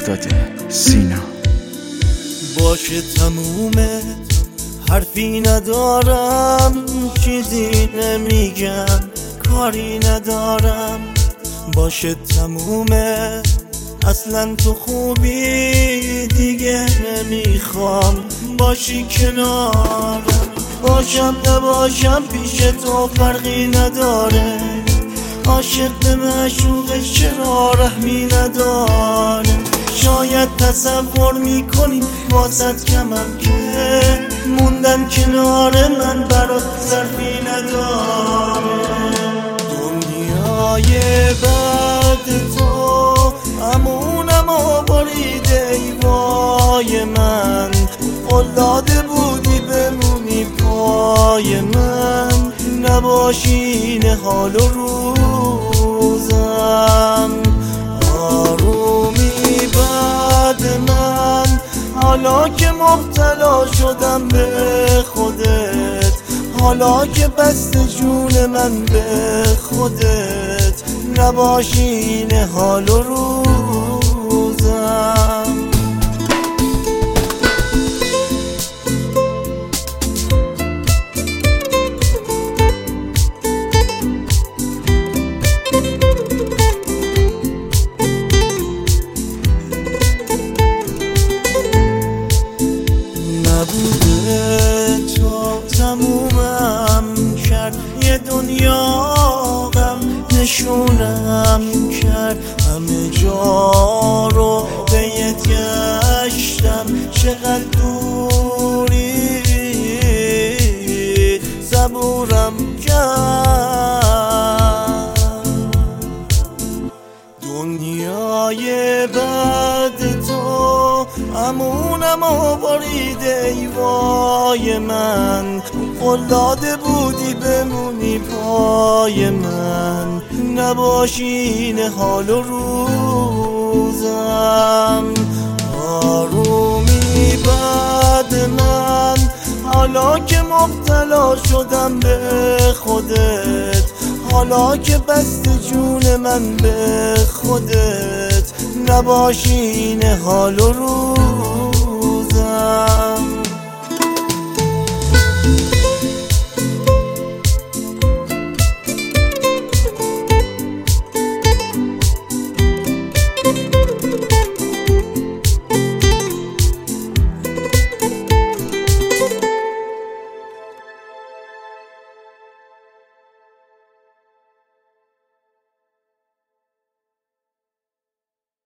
افتاده سینا. باشه تمومه، حرفی ندارم، چیزی نمیگم، کاری ندارم. باشه تمومه، اصلا تو خوبی دیگه نمیخوام باشی کنارم. باشم نباشم پیش تو فرقی نداره، عاشق به معشوقش چرا رحمی نداره. شاید تصور میکنی واسط کمم که موندن کنار من برات ظرفی نداره. دنیای بعد تو امونم و بریده ای وای من، قلاده بودی بمونی پای من، نباشین حال و روزم. آرومی بعد من، حالا که مبتلا شدم به خودت، حالا که بست جون من به خودت، نباشین حال و روزم. نبوده تو تمومم کرد، یه دنیا غم نشونم کرد، همه جا رو بهت گشتم، چقدر دوری صبورم کرد. دنیای بعد تو امونم و بریده ای وای من، قلاده بودی بمونی پای من، نباشین حال و روزم. آرومی بعد من، حالا که مبتلا شدم به خودت، حالا که بست جون من به خودت، نباشین حال و روزم.